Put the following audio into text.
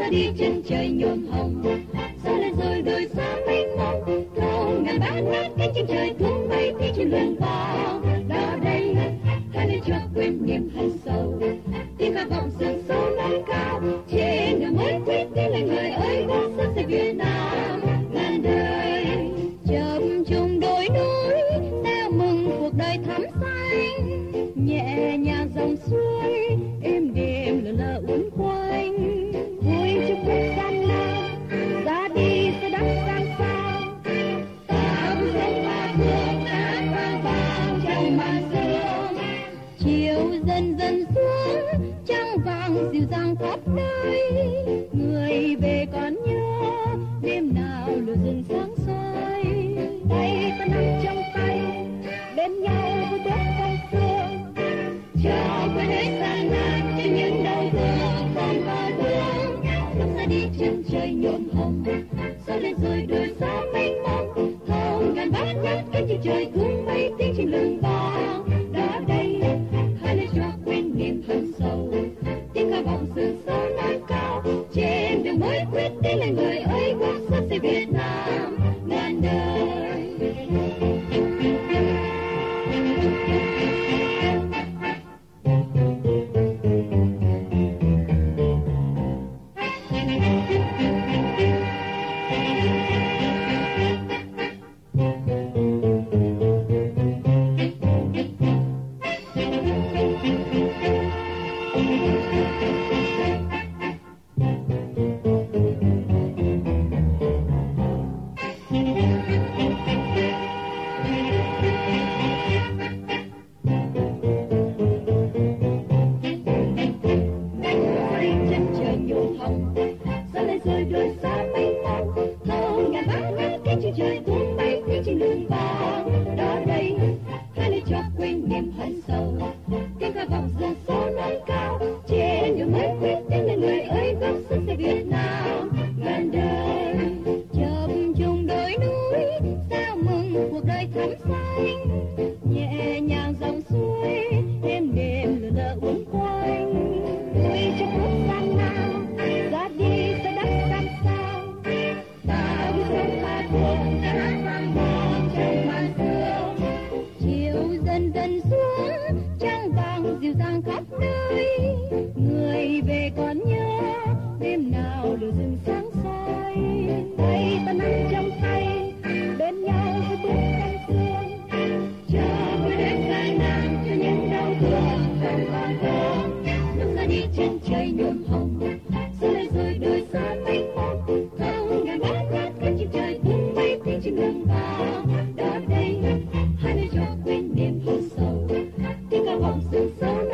ta đi chân trời nhuộm hồng. Sao lại rồi đời xa mênh mông, thâu ngàn bát ngát cánh trên trời tung bay đi trên lưng vào. Đó đây hai lời cho quên niềm hận sâu, tiếng ca vọng sương sâu nắng cao trên đường mới quyết đi là người ơi gót sắt xây Việt Nam. Ngàn đời chập trùng đồi núi reo mừng cuộc đời thắm xanh, nhẹ nhàng dòng suối êm đềm lờ lờ uốn quanh. Vui chúc phúc gian nan ra đi sẽ đắp sang sao, ta vui sống và thương đã vang vang trong màn sương. Chiều dần dần xuống trăng vàng dịu dàng khắp nơi, người về còn nhớ đêm nào lửa rừng sáng soi. Tay ta nắm trong tay bên nhau vui bước con sương, cho quên hết gian nan cho những đau thương không có thương. Lúc ra đi chân trời nhuộm hồng, sao lên rồi đời xa mênh mông, thâu ngàn bát ngát cánh trên trời tung bay tiếng trên lưng vang. Đó đây hai lời cho quên niềm hận sâu, tiếng ca vọng sương sâu nắng cao trên đường mới quyết đi là người ơi gót sắt xây Việt Nam. Ngàn đời sương sâu